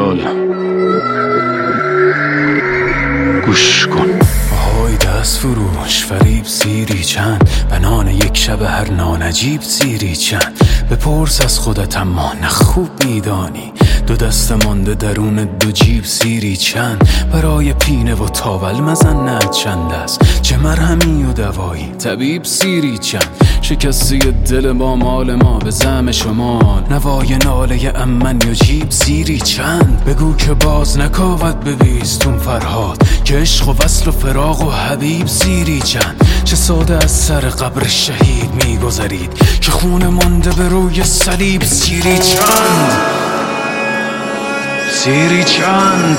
خیال گوش کن. آهای دست فروش فریب سیری چند، بنان یک شب هر نانجیب سیری چند. بپرس از خودت اما نه خوب میدانی، دو دست مانده درون دو جیب سیری چند. برای پینه و تاول مزنت چند است، چه مرهمی و دوایی طبیب سیری چند. شکسته دل ما مال ما به زعم شما، نوای ناله امن یا جیب سیری چند. بگو که باز نکاوت به بیستون فرهاد، که عشق و وصل و فراق و حبیب سیری چند. چه ساده از سر قبر شهید میگذرید، که خون مانده به روی صلیب سیری چند. سیری چند.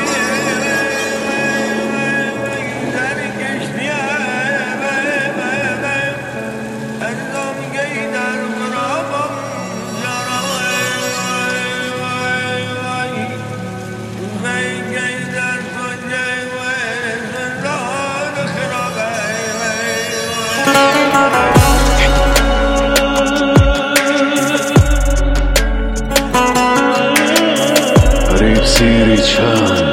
فریب سیری چند.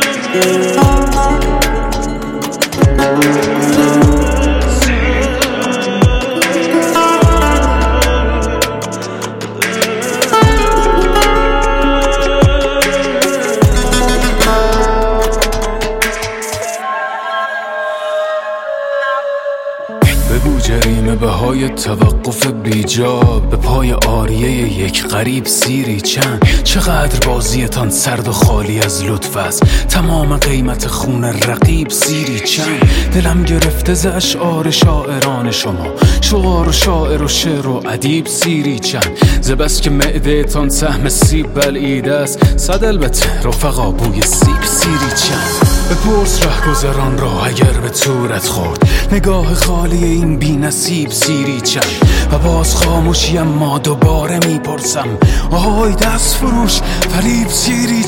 بگو جریمه بهای توقف بیجا، به پای آریه یک غریب سیری چند. چقدر بازیتان سرد و خالی از لطف است، تمام قیمت خون رقیب سیری چند. دلم گرفته ز اشعار شاعران شما، شعار و شاعر و شعر و ادیب سیری چند. ز بس که معده تان سهم سیب بلعیده است، صد البته رفقا بوی سیب سیری چند. بپرس رهگذران را اگر به تورت خورد، نگاه خالی این بی نصیب سیری چند. و باز خاموشی اما دوباره میپرسم، آهای دست فروش فریب سیری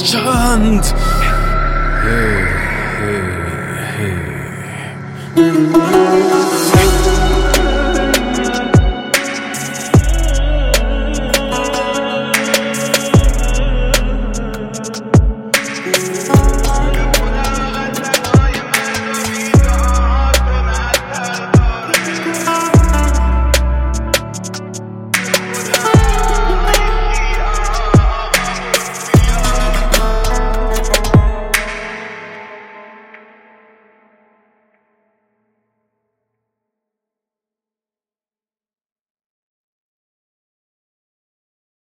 چند.